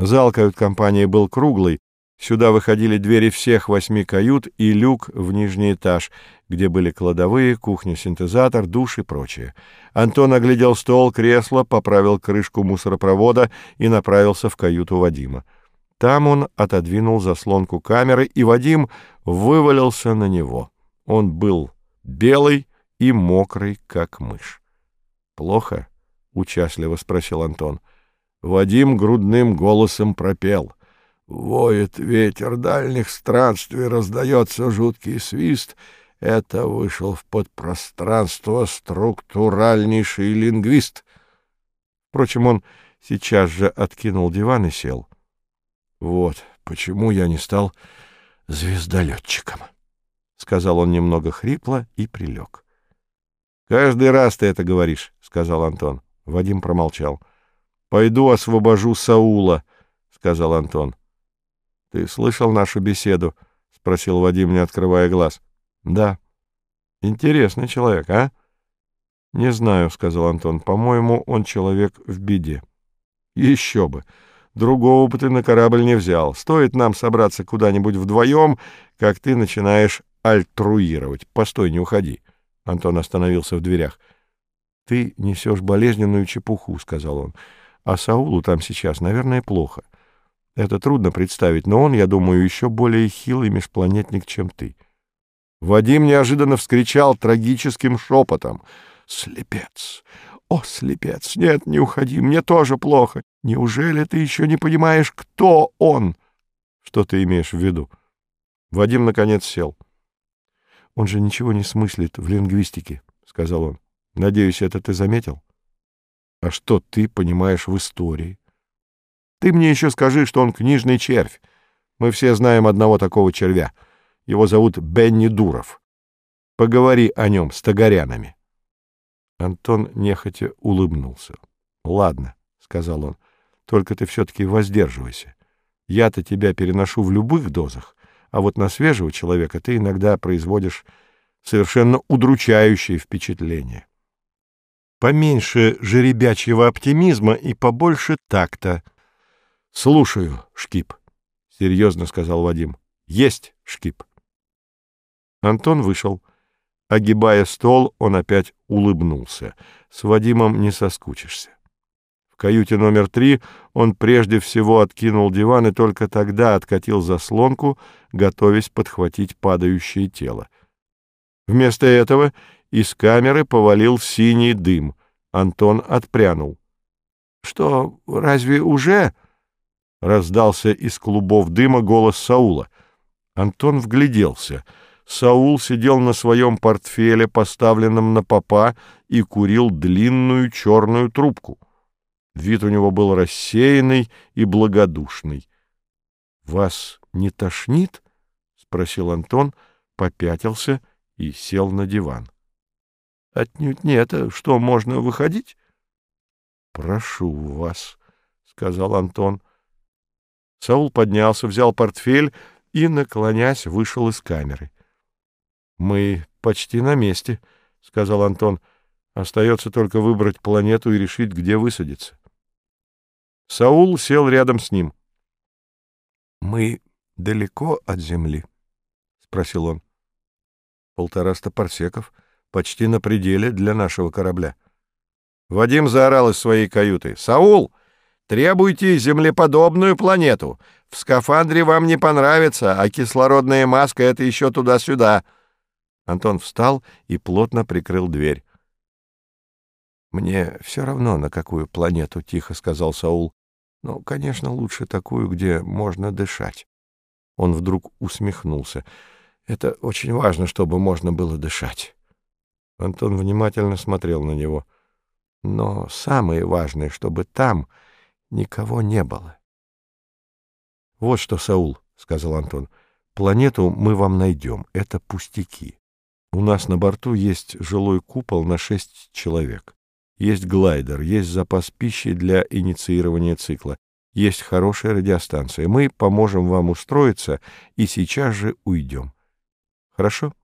Зал кают-компании был круглый, сюда выходили двери всех 8 кают и люк в нижний этаж, где были кладовые, кухня-синтезатор, душ и прочее. Антон оглядел стол, кресло, поправил крышку мусоропровода и направился в каюту Вадима. Там он отодвинул заслонку камеры, и Вадим вывалился на него. Он был белый и мокрый, как мышь. «Плохо?» — участливо спросил Антон. Вадим грудным голосом пропел. «Воет ветер дальних странствий, раздается жуткий свист. Это вышел в подпространство структуральнейший лингвист». Впрочем, он сейчас же откинул диван и сел. «Вот почему я не стал звездолетчиком», — сказал он немного хрипло и прилег. «Каждый раз ты это говоришь», — сказал Антон. Вадим промолчал. «Пойду освобожу Саула», — сказал Антон. «Ты слышал нашу беседу?» — спросил Вадим, не открывая глаз. «Да». «Интересный человек, а?» «Не знаю», — сказал Антон. «По-моему, он человек в беде». «Еще бы! Другого бы ты на корабль не взял. Стоит нам собраться куда-нибудь вдвоем, как ты начинаешь альтруировать. Постой, не уходи». Антон остановился в дверях. «Ты несешь болезненную чепуху», — сказал он. «А Саулу там сейчас, наверное, плохо. Это трудно представить, но он, я думаю, еще более хилый межпланетник, чем ты». Вадим неожиданно вскричал трагическим шепотом. «Слепец! О, слепец! Нет, не уходи, мне тоже плохо. Неужели ты еще не понимаешь, кто он?» «Что ты имеешь в виду?» Вадим, наконец, сел. «Он же ничего не смыслит в лингвистике», — сказал он. «Надеюсь, это ты заметил?» «А что ты понимаешь в истории?» «Ты мне еще скажи, что он книжный червь. Мы все знаем одного такого червя. Его зовут Бенни Дуров. Поговори о нем с Тагорянами». Антон нехотя улыбнулся. «Ладно», — сказал он, — «только ты все-таки воздерживайся. Я-то тебя переношу в любых дозах, а вот на свежего человека ты иногда производишь совершенно удручающее впечатление. Поменьше жеребячьего оптимизма и побольше такта». «Слушаю, Шкип», — серьезно сказал Вадим. «Есть, Шкип». Антон вышел. Огибая стол, он опять улыбнулся. С Вадимом не соскучишься. В каюте номер 3 он прежде всего откинул диван и только тогда откатил заслонку, готовясь подхватить падающее тело. Вместо этого из камеры повалил синий дым. Антон отпрянул. «Что, разве уже?» — раздался из клубов дыма голос Саула. Антон вгляделся. Саул сидел на своем портфеле, поставленном на попа, и курил длинную черную трубку. Вид у него был рассеянный и благодушный. «Вас не тошнит?» — спросил Антон, попятился и сел на диван. «Отнюдь нет. Что, можно выходить?» «Прошу вас», — сказал Антон. Саул поднялся, взял портфель и, наклонясь, вышел из камеры. «Мы почти на месте», — сказал Антон. «Остается только выбрать планету и решить, где высадиться». Саул сел рядом с ним. «Мы далеко от Земли?» — спросил он. 150 парсеков, почти на пределе для нашего корабля. Вадим заорал из своей каюты. «Саул, требуйте землеподобную планету. В скафандре вам не понравится, а кислородная маска — это еще туда-сюда». Антон встал и плотно прикрыл дверь. «Мне все равно, на какую планету», — тихо сказал Саул. «Ну, конечно, лучше такую, где можно дышать». Он вдруг усмехнулся. «Это очень важно, чтобы можно было дышать». Антон внимательно смотрел на него. «Но самое важное, чтобы там никого не было». «Вот что, Саул», — сказал Антон, — «планету мы вам найдем. Это пустяки. У нас на борту есть жилой купол на 6 человек. Есть глайдер, есть запас пищи для инициирования цикла, есть хорошая радиостанция. Мы поможем вам устроиться и сейчас же уйдем. Хорошо?»